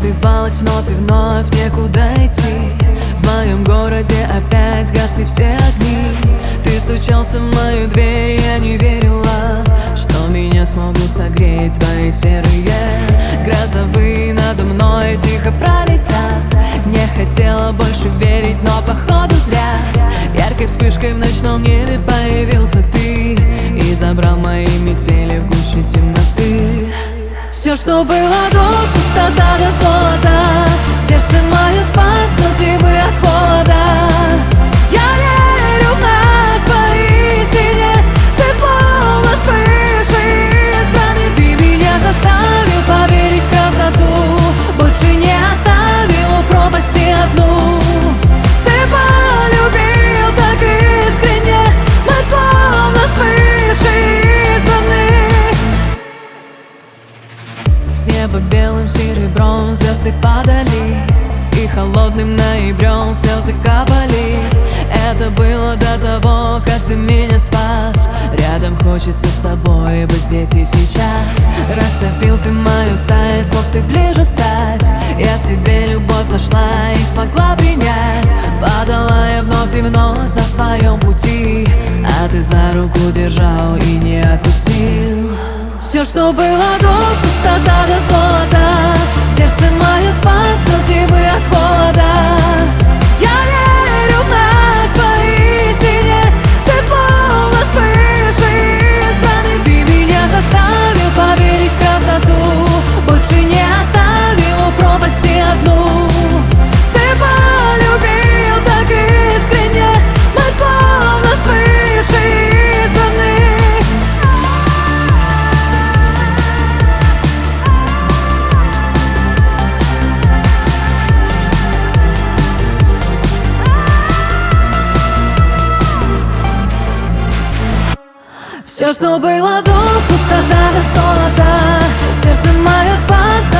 разбивалась вновь и вновь, некуда идти. В моем городе опять гасли все огни. Ты стучался в мою дверь, я не верила, что меня смогут согреть твои серые грозовые надо мной тихо пролетят. Не хотела больше верить, но походу зря. Яркой вспышкой в ночном небе появился ты и забрал мои метели в гуще темноты. Все, что было до, пустота до золота. Сердце мое спасал тьмы от холода. Я верю в нас поистине. Ты словно свыше избранный. Ты меня заставил поверить в красоту. Больше не оставил у пропасти одну. Ты полюбил так искренне. Мы словно свыше избранный. С неба белым серебром звезды падали, и холодным ноябрем слезы капали. Это было до того, как ты меня спас. Рядом хочется с тобой быть здесь и сейчас. Растопил ты мою сталь, смог ты ближе стать. Я в тебе любовь нашла и смогла принять. Падала я вновь и вновь на своем пути, а ты за руку держал и не отпустил. Все, что было до, пустота до золота. Сердце мое спасал тьмы от холода. Я верю в нас поистине. Ты словно свыше избранный. Ты меня заставил поверить в красоту. Больше не оставил у пропасти одну. Ты полюбил так искренне. Мы словно свыше избранный. Все, что было до, пустота до золота. Сердце мое спас